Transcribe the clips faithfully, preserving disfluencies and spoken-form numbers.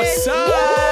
What's up?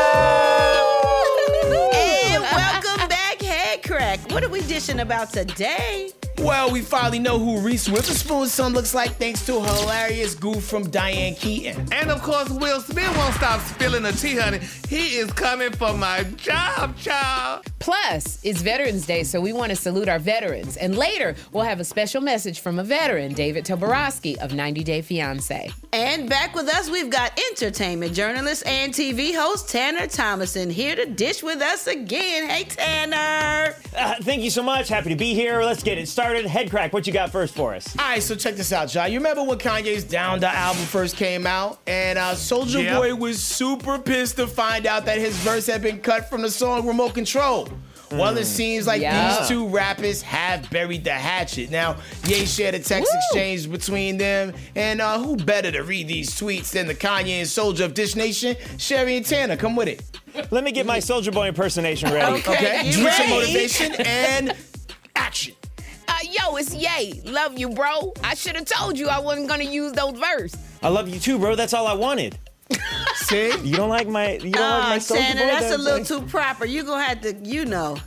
And welcome back, Head Crack. What are we dishing about today? Well, we finally know who Reese Witherspoon's son looks like thanks to a hilarious goof from Diane Keaton. And of course, Will Smith won't stop spilling the tea, honey. He is coming for my job, child. Plus, it's Veterans Day, so we want to salute our veterans. And later, we'll have a special message from a veteran, David Toborowski of ninety Day Fiancé. And back with us, we've got entertainment journalist and T V host Tanner Thomason here to dish with us again. Hey, Tanner. Uh, thank you so much. Happy to be here. Let's get it started. Head Crack, what you got first for us? All right, so check this out, y'all. You remember when Kanye's Down the album first came out? And uh, Soulja Yep. Boy was super pissed to find out that his verse had been cut from the song Remote Control. Well, it seems like Yeah. these two rappers have buried the hatchet. Now, Ye shared a text Woo. exchange between them, and uh, who better to read these tweets than the Kanye and Soulja of Dish Nation? Sherry and Tanner, come with it. Let me get my Soulja Boy impersonation ready. Okay, you drink some ready? motivation and action. Uh, yo, it's Ye. Love you, bro. I should have told you I wasn't going to use those verses. I love you too, bro. That's all I wanted. See? You don't like my you don't like Oh, my Soulja Tanner, Boy? that's a little like- too proper. You're going to have to, you know.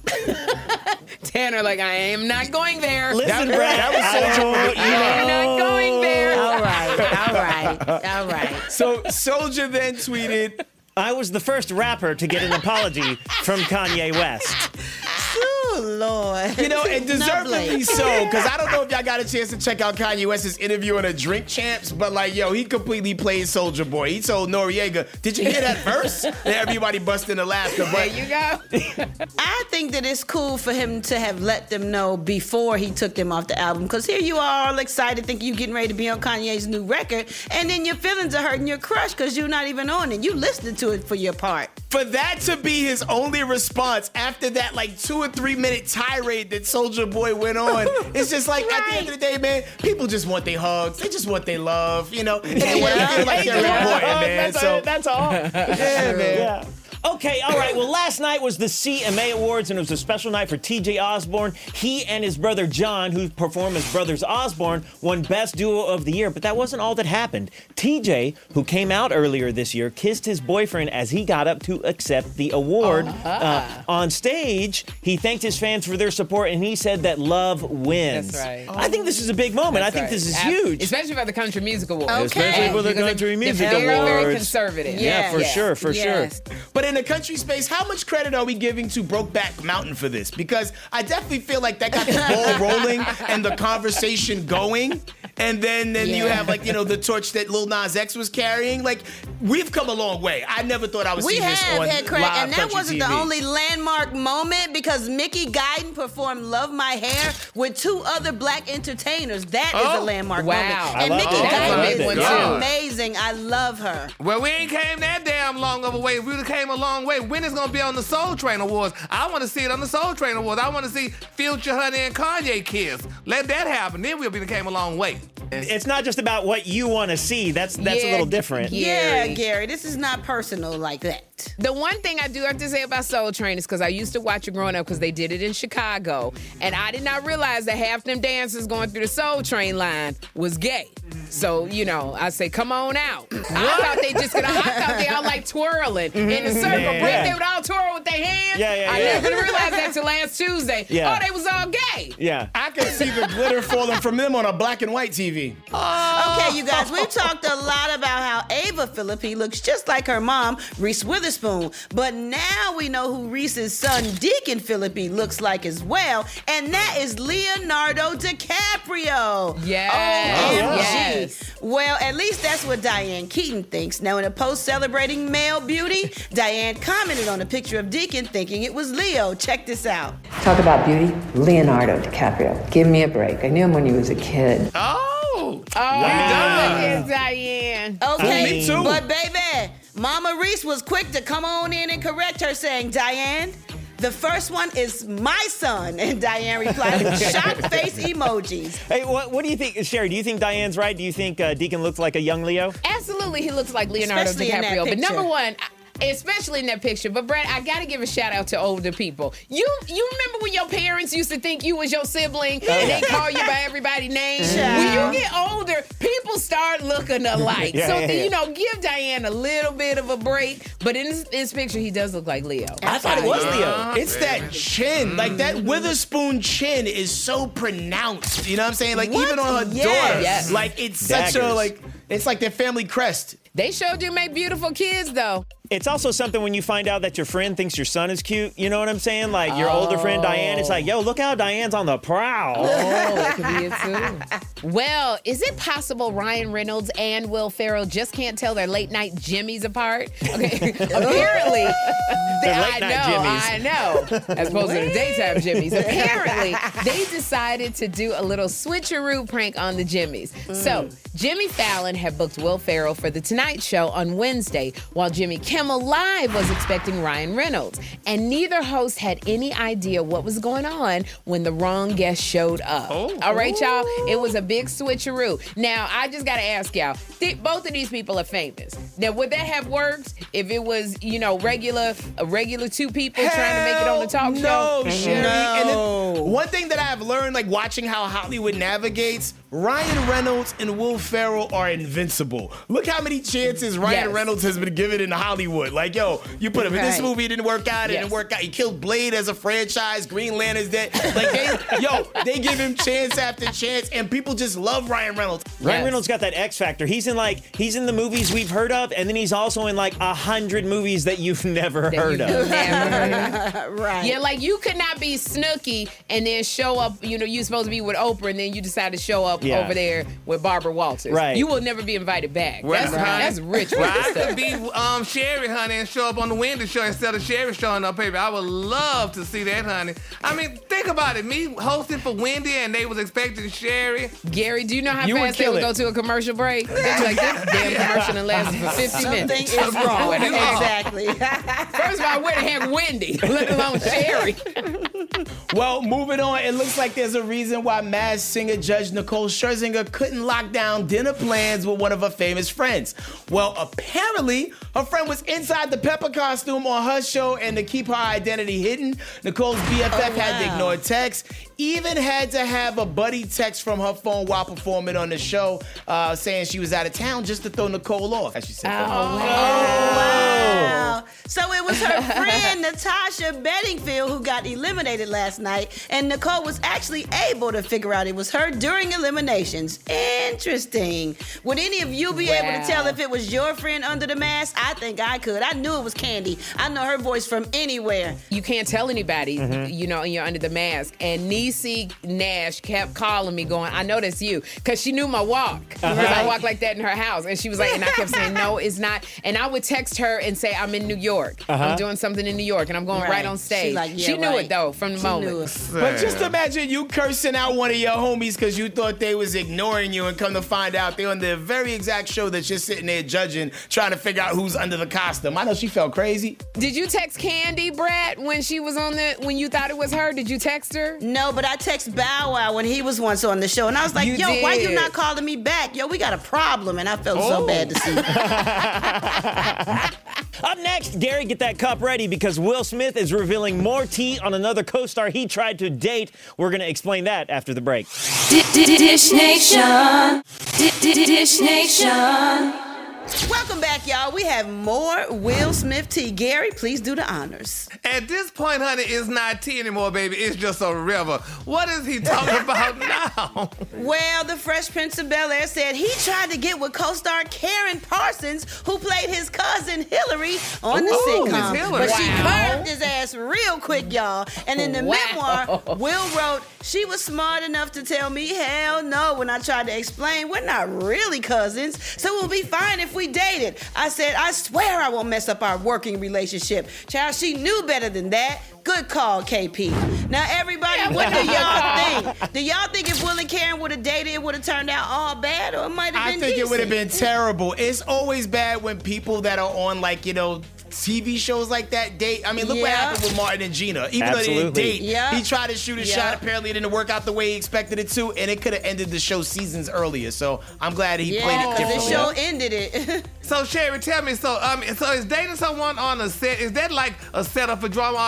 Tanner, like, I am not going there. Listen, That- Brad. that was I Soulja don't Boy. I am not going there. All right, all right, all right. So Soulja then tweeted, I was the first rapper to get an apology from Kanye West. Oh, Lord. you know, and deservedly Lovely. so, because I don't know if y'all got a chance to check out Kanye West's interview on a Drink Champs, but like, yo, he completely played Soulja Boy. He told Noriega, did you hear that verse? And everybody busted into laughter. There But you go. I think that it's cool for him to have let them know before he took them off the album. Because here you are all excited, thinking you're getting ready to be on Kanye's new record. And then your feelings are hurting your crush because you're not even on it. You listening to it for your part. for that to be his only response after that like two or three minute tirade that Soulja Boy went on, it's just like at the end of the day, man, people just want their hugs. They just want their love, you know? And they want to feel like they're important, man. That's, So, that's all. yeah, man. Yeah. Okay, all right. Well, last night was the C M A Awards, and it was a special night for T J Osborne. He and his brother John, who perform as Brothers Osborne, won Best Duo of the Year. But that wasn't all that happened. T J, who came out earlier this year, kissed his boyfriend as he got up to accept the award. Uh, on stage, he thanked his fans for their support, and he said that love wins. That's right. I think this is a big moment. I think Right. this is Ab- huge. Especially for the Country Music Awards. Okay. Especially for the Because Country they- Music they're very, very Awards. conservative. Yeah, for Yeah. sure, for Yes. sure. But in the country space, how much credit are we giving to Brokeback Mountain for this? Because I definitely feel like that got the ball rolling and the conversation going. And then, then you Yeah. have like, you know, the torch that Lil Nas X was carrying. Like, we've come a long way. I never thought I would We see this have on had crack, live and that country wasn't T V. the only landmark moment because Mickey Guyton performed "Love My Hair" with two other black entertainers. That is Oh, a landmark wow. moment. I And love Mickey that. Guyton I is love that. amazing. I love her. Well, we ain't came that damn long of a way. We came a long way. When is gonna be on the Soul Train Awards? I want to see it on the Soul Train Awards. I want to see Future, Honey, and Kanye kiss. Let that happen. Then we'll be came a long way. It's not just about what you want to see. That's that's a Yeah, little different. yeah. Yeah, Gary, this is not personal like that. The one thing I do have to say about Soul Train is because I used to watch it growing up because they did it in Chicago, and I did not realize that half them dancers going through the Soul Train line was gay. So, you know, I say, come on out. I thought they just, I thought they all like twirling in a circle. Yeah. Brett, they would all twirl with their hands. Yeah, yeah, I yeah. never realized that till last Tuesday. Yeah. Oh, they was all gay. Yeah. I can see the glitter falling from them on a black and white T V. Okay, you guys, we've talked a lot about how Ava Philippi looks just like her mom, Reese Witherspoon. But now we know who Reese's son, Deacon Philippi, looks like as well. And that is Leonardo DiCaprio. Yes. O M G. Yes. Well, at least that's what Diane Keaton thinks. Now, in a post celebrating male beauty, Diane commented on a picture of Deacon thinking it was Leo. Check this out. Talk about beauty, Leonardo DiCaprio. Give me a break. I knew him when he was a kid. Oh. Oh, look at Diane. Okay, Me too. but baby, Mama Reese was quick to come on in and correct her, saying, Diane, the first one is my son. And Diane replied with shocked face emojis. Hey, what, what do you think, Sherry? Do you think Diane's right? Do you think uh, Deacon looks like a young Leo? Absolutely, he looks like Leonardo Especially in that DiCaprio. But picture. number one, I- especially in that picture. But Brett, I gotta give a shout out to older people. You you remember when your parents used to think you was your sibling and they call you by everybody's name? Child. When you get older, people start looking alike. Yeah, so, yeah, yeah. you know, give Diane a little bit of a break. But in this, this picture, he does look like Leo. I thought it was Leo. It's that chin. Like that Witherspoon chin is so pronounced. You know what I'm saying? Like What? even on her Yes. daughter. Yes. Like it's such a Daggers. like it's like their family crest. They showed you make beautiful kids, though. It's also something when you find out that your friend thinks your son is cute. You know what I'm saying? Like your older friend Diane, it's like, yo, look how Diane's on the prowl. Oh, that could be it too. Well, is it possible Ryan Reynolds and Will Ferrell just can't tell their late night Jimmys apart? Okay, apparently, they, Their late I night know, Jimmys. I know, as opposed to the daytime Jimmys. Apparently, they decided to do a little switcheroo prank on the Jimmys. So, Jimmy Fallon had booked Will Ferrell for The Tonight Show on Wednesday, while Jimmy Kimmel Live was expecting Ryan Reynolds. And neither host had any idea what was going on when the wrong guest showed up. Oh. All right, y'all? It was a big switcheroo. Now, I just got to ask y'all, th- both of these people are famous. Now, would that have worked if it was, you know, regular, a regular two people trying to make it on the talk no, show? Sherry. And No. then one thing that I've learned, like watching how Hollywood navigates, Ryan Reynolds and Will Ferrell are invincible. Look how many chances Ryan Yes. Reynolds has been given in Hollywood. Like, yo, you put him in this Right. movie, it didn't work out, it Yes. didn't work out. He killed Blade as a franchise, Green Lantern's dead. Like, they, yo, they give him chance after chance, and people just love Ryan Reynolds. Ryan Yes. Reynolds got that X factor. He's in like he's in the movies we've heard of, and then he's also in like a hundred movies that you've never That heard you've of. never heard of. Right. Yeah, like you could not be Snooki and then show up, you know, you're supposed to be with Oprah and then you decide to show up Yeah. over there with Barbara Walters. Right. You will never be invited back. Well, That's, honey, that's rich Well, rich I stuff. could be um, Sherry, honey, and show up on the Wendy show instead of Sherry showing up, baby. I would love to see that, honey. I mean, think about it. Me hosting for Wendy and they was expecting Sherry. Gary, do you know how You would fast they kill would it. go to a commercial break? They'd be like, this damn commercial done lasted for fifty Something minutes. is wrong. Where the heck- Exactly. First of all, where the heck Wendy? Let alone Sherry. Well, moving on, it looks like there's a reason why Masked Singer judge Nicole Scherzinger couldn't lock down dinner plans with one of her famous friends. Well, apparently, her friend was inside the Pepper costume on her show, and to keep her identity hidden, Nicole's B F F Oh, had to wow. ignore texts, even had to have a buddy text from her phone while performing on the show, uh, saying she was out of town just to throw Nicole off, as she said. Wow. So it was her friend Natasha Bedingfield who got eliminated last night, and Nicole was actually able to figure out it was her during eliminations. Interesting. Would any of you be able Wow. to tell if it was your friend under the mask? I think I could. I knew it was Candy. I know her voice from anywhere. You can't tell anybody, you know, and you're under the mask. And Niecy Nash kept calling me, going, I know that's you, because she knew my walk. Because I walk like that in her house. And she was like, and I kept saying, no, it's not. And I would text her and say, I'm in New York. I'm doing something in New York, and I'm going right, Right. on She stage. like, yeah, she knew right. it, though, from the She moment. knew it. But just imagine you cursing out one of your homies because you thought they was ignoring you, and come to find out they're on the very exact show that you're sitting there judging, trying to figure out who's under the costume. I know she felt crazy. Did you text Candy, Brett, when she was on the, when you thought it was her? Did you text her? No, but I text Bow Wow when he was once on the show, and I was like, You yo, why you did. not calling me back? Yo, we got a problem, and I felt so Oh. bad to see. Up next, Gary, get that cup ready because Will Smith is revealing more tea on another co-star he tried to date. We're going to explain that after the break. Dish Nation. Dish Nation. Welcome back, y'all. We have more Will Smith tea. Gary, please do the honors. At this point, honey, it's not tea anymore, baby. It's just a river. What is he talking about now? Well, the Fresh Prince of Bel-Air said he tried to get with co-star Karen Parsons, who played his cousin Hillary on the Ooh, sitcom. Miss Hillary. But she Wow. curved his ass real quick, y'all. And in the Wow. memoir, Will wrote, she was smart enough to tell me, hell no, when I tried to explain, we're not really cousins, so we'll be fine if we dated. I said, I swear I won't mess up our working relationship. Child, she knew better than that. Good call, K P. Now, everybody, what do y'all think? Do y'all think if Will and Karen would have dated, it would have turned out all bad, or it might have I been think it would have decent? been terrible. It's always bad when people that are on, like, you know, T V shows like that date. I mean, look what Yeah. happened with Martin and Gina. Even though they Absolutely. didn't date, Yeah. he tried to shoot a Yeah. shot. Apparently, it didn't work out the way he expected it to, and it could have ended the show seasons earlier. So I'm glad he played Yeah, it because the differently. show ended it. So Sherry, tell me, so um, so is dating someone on a set, is that like a setup for drama? I think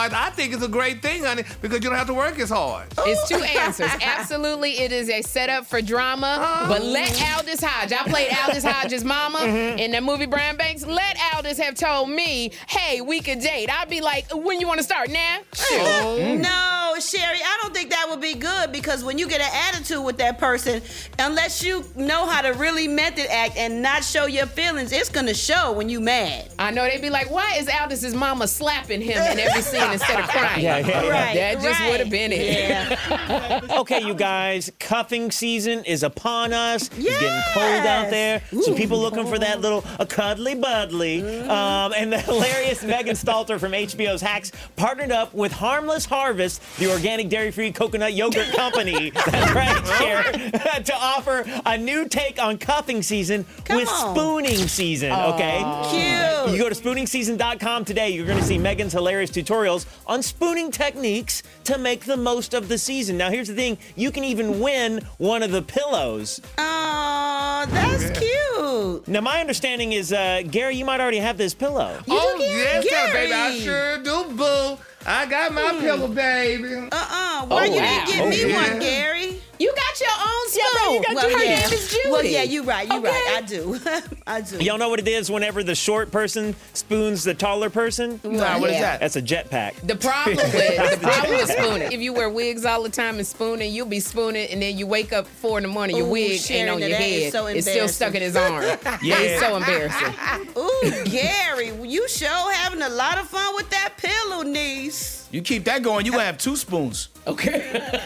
think it's a great thing, honey, because you don't have to work as hard. It's two answers. Absolutely, it is a setup for drama, but let Aldous Hodge, I played Aldous Hodge's mama in the movie Brian Banks, let Aldous have told me, hey, we could date. I'd be like, when you want to start? Now? Sure. No, Sherry, I don't think that would be good because when you get an attitude with that person, unless you know how to really method act and not show your feelings, it's gonna show when you mad. I know they'd be like, why is Aldous' mama slapping him in every scene instead of crying? Yeah, yeah, yeah. Right, That just right. would have been it. Yeah. Okay, you guys, cuffing season is upon us. It's getting Yes. cold out there. So Ooh. people looking for that little a cuddly buddly. Um, and the hilarious Megan Stalter from H B O's Hacks partnered up with Harmless Harvest, the organic dairy-free coconut yogurt company. That's right, Cher, to offer a new take on cuffing season Come with on. spooning season, okay? Cute. You go to spooning season dot com today. You're going to see Megan's hilarious tutorials on spooning techniques to make the most of the season. Now, here's the thing. You can even win one of the pillows. Oh, that's cute. Now, my understanding is, uh, Gary, you might already have this pillow. Oh, do, yes, Gary. baby, I sure do, boo. I got my pillow, baby. Uh-uh. Why Oh, you wow. didn't give Oh, me yeah. one, Gary? You got your own spoon. Yeah, bro, you got well, your- her yeah. name is Judy. Well, yeah, you're right. You're Okay. right. I do. I do. Y'all know what it is whenever the short person spoons the taller person? Nah, what is Yeah. that? That's a jetpack. The problem with the problem with spooning, if you wear wigs all the time and spooning, you'll be spooning, and then you wake up four in the morning, your Ooh, wig Sharon, ain't on now your that is head. so It's still stuck in his arm. Yeah, it's so embarrassing. Ooh, Gary, you sure having a lot of fun with that pillow, niece. You keep that going, you gonna have two spoons. Okay.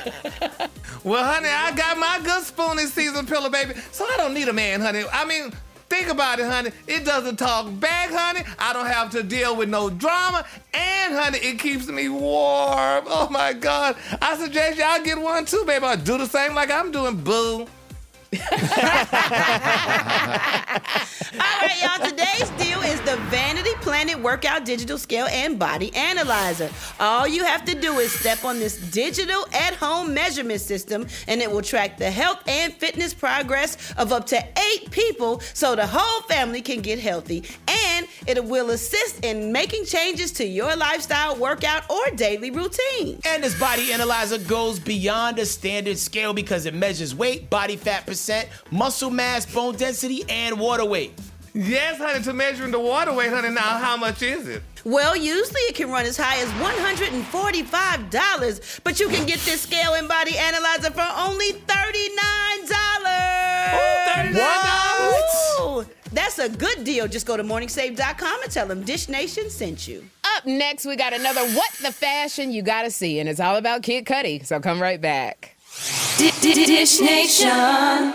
Well, honey, I got my good spooning season pillow, baby, so I don't need a man, honey. I mean, think about it, honey. It doesn't talk back, honey. I don't have to deal with no drama. And, honey, it keeps me warm. Oh, my God. I suggest y'all get one, too, baby. I'll do the same like I'm doing, boo. All right, y'all. Today's deal is the Vanity Planet Workout Digital Scale and Body Analyzer. All you have to do is step on this digital at-home measurement system, and it will track the health and fitness progress of up to eight people, so the whole family can get healthy. And it will assist in making changes to your lifestyle, workout, or daily routine. And this body analyzer goes beyond a standard scale because it measures weight, body fat percent, muscle mass, bone density, and water weight. Yes, honey, to measuring the water weight, honey. Now, how much is it? Well, usually it can run as high as one hundred forty-five dollars, but you can get this scale and body analyzer for only thirty-nine dollars. What? Ooh, that's a good deal. Just go to morning save dot com and tell them Dish Nation sent you. Up next, we got another What the Fashion You Gotta See, and it's all about Kid Cudi. So come right back. Dish Nation.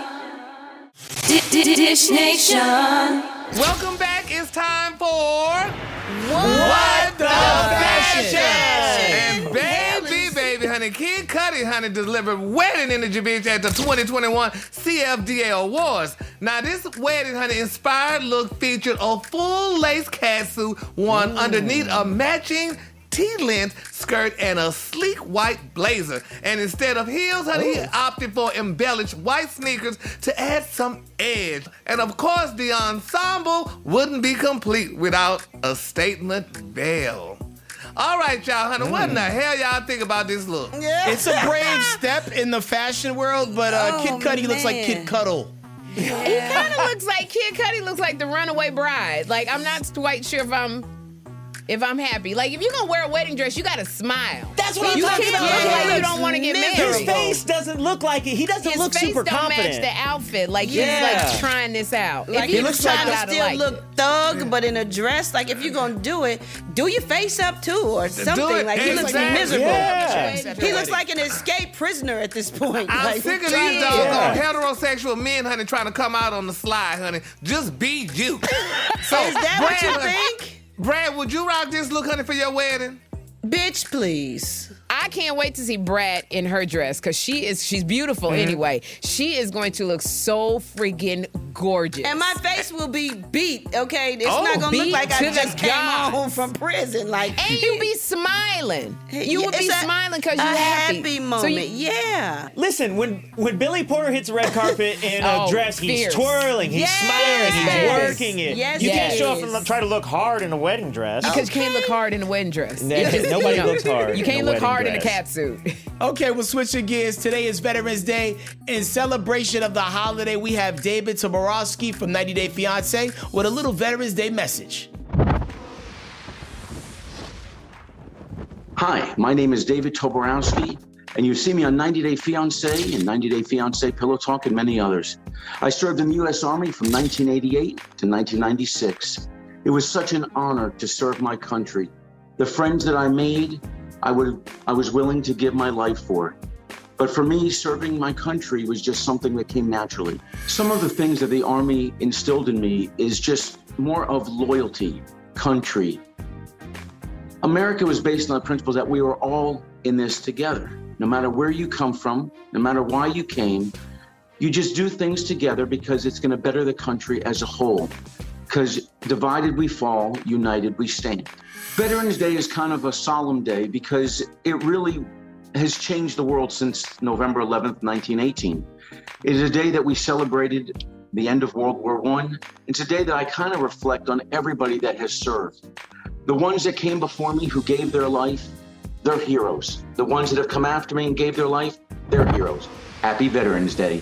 Dish Nation. Welcome back. It's time for What the Fashion? And baby, baby, honey, Kid Cudi, honey, delivered wedding energy, bitch, at the twenty twenty-one C F D A Awards. Now, this wedding, honey, inspired look featured a full lace catsuit worn underneath a matching T-length skirt and a sleek white blazer. And instead of heels, honey, he opted for embellished white sneakers to add some edge. And of course, the ensemble wouldn't be complete without a statement veil. All right, y'all, honey, what in the hell y'all think about this look? It's a brave step in the fashion world, but uh, Oh, Kid Cudi looks like man. Kid Cuddle. He kind of looks like Kid Cudi looks like the runaway bride. Like, I'm not quite sure if I'm if I'm happy. Like, if you're gonna wear a wedding dress, you gotta smile. That's what I'm you talking can't about. look He like you looks don't want to get His married. face doesn't look like it. He doesn't His look face super don't confident. match the outfit. Like Yeah. he's like trying this out. Like if he you looks try trying it to out, I still like look it. thug, but in a dress. Like if you're gonna do it, do your face up too, or something. it. Like he looks Exactly. miserable. Yeah. He looks like an escaped prisoner at this point. I'm Like, sick of trying these to- doggone heterosexual men, honey, trying to come out on the slide, honey. Just be you. So, Is that what you Brad, think? Brad, would you rock this look, honey, for your wedding? Bitch, please. I can't wait to see Brad in her dress because she is she's beautiful Mm-hmm. anyway. She is going to look so freaking gorgeous. And my face will be beat, okay? It's Oh, not gonna look beat like I to the just came gods. home from prison. Like, And you be smiling. You would be It's a- smiling because a you're happy. happy So moment. you- yeah. Listen, when when Billy Porter hits the red carpet in a Oh, dress, he's fierce. twirling, he's Yes. smiling, he's Yes. working it. Yes, you he can't show up is. and try to look hard in a wedding dress. Because you can't look hard in a wedding dress. Nah, It just- nobody you know, looks hard You in a can't look wedding hard in a dress. cat suit. Okay, we'll switch your gears. Today is Veterans Day. In celebration of the holiday, we have David Toborowski from ninety Day Fiancé with a little Veterans Day message. Hi, my name is David Toborowski, and you see me on ninety Day Fiancé and ninety Day Fiancé Pillow Talk and many others. I served in the U S Army from nineteen eighty-eight to nineteen ninety-six. It was such an honor to serve my country. The friends that I made, I would, I was willing to give my life for. But for me, serving my country was just something that came naturally. Some of the things that the Army instilled in me is just more of loyalty, country. America was based on the principles that we were all in this together. No matter where you come from, no matter why you came, you just do things together because it's going to better the country as a whole. Because divided we fall, united we stand. Veterans Day is kind of a solemn day because it really has changed the world since November eleventh, nineteen eighteen. It is a day that we celebrated the end of World War One. It's a day that I kind of reflect on everybody that has served. The ones that came before me who gave their life, they're heroes. The ones that have come after me and gave their life, they're heroes. Happy Veterans Day.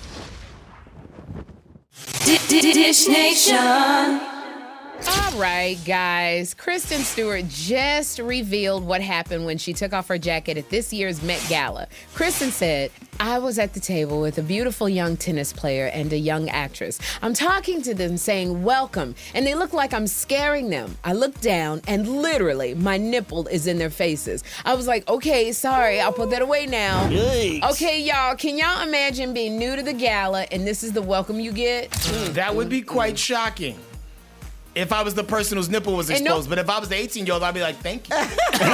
Dish Nation. All right, guys. Kristen Stewart just revealed what happened when she took off her jacket at this year's Met Gala. Kristen said, I was at the table with a beautiful young tennis player and a young actress. I'm talking to them saying, welcome, and they look like I'm scaring them. I look down and literally my nipple is in their faces. I was like, okay, sorry, I'll put that away now. Yikes. Okay, y'all, can y'all imagine being new to the gala and this is the welcome you get? That would be quite shocking if I was the person whose nipple was And no- exposed. But if I was the eighteen-year-old, I'd be like, thank you. I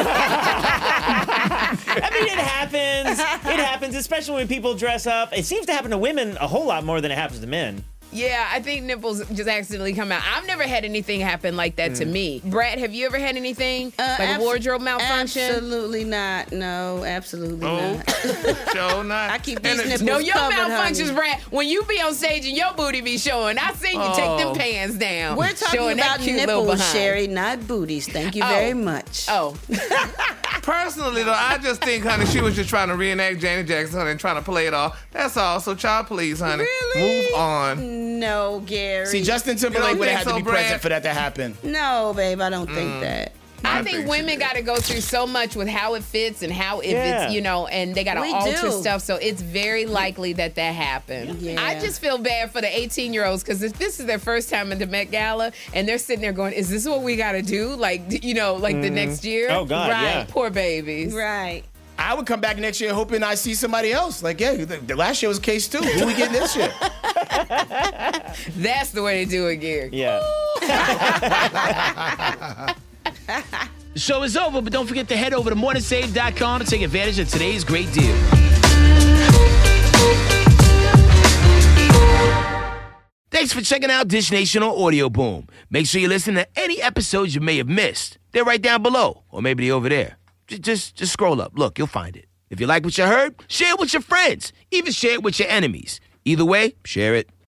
mean, it happens. It happens, especially when people dress up. It seems to happen to women a whole lot more than it happens to men. Yeah, I think nipples just accidentally come out. I've never had anything happen like that to me. Brad, have you ever had anything Uh, like abs- a wardrobe malfunction? Absolutely not. No, absolutely Oh, not. Joe, not. I keep And these it- nipples No, your covered, malfunctions, honey. Brad. When you be on stage and your booty be showing, I seen you take them Oh. pants down. We're talking showing that about cute little nipples, behind. Sherry, not booties. Thank you Oh. very much. Oh, Personally, though, I just think, honey, she was just trying to reenact Janet Jackson, honey, and trying to play it off. That's all. So, child, please, honey, Really? move on. No, Gary. See, Justin You Timberlake don't would have had think to be so, Brad? present for that to happen. No, babe, I don't Mm. think that. I, I think, think she women did. got to go through so much with how it fits and how if Yeah. it's, you know, and they got to We alter do. stuff. So it's very likely that that happened. Yeah. I just feel bad for the eighteen-year-olds because if this is their first time at the Met Gala and they're sitting there going, is this what we got to do? Like, you know, like the next year? Oh, God, right. yeah. Poor babies. Right. I would come back next year hoping I see somebody else. Like, yeah, the, the last year was case two. Who we getting this year? That's the way to do it, Gary. Yeah. The show is over, but don't forget to head over to morning save dot com to take advantage of today's great deal. Thanks for checking out Dish Nation on Audio Boom. Make sure you listen to any episodes you may have missed. They're right down below, or maybe they're over there. Just, just, just scroll up. Look, you'll find it. If you like what you heard, share it with your friends. Even share it with your enemies. Either way, share it.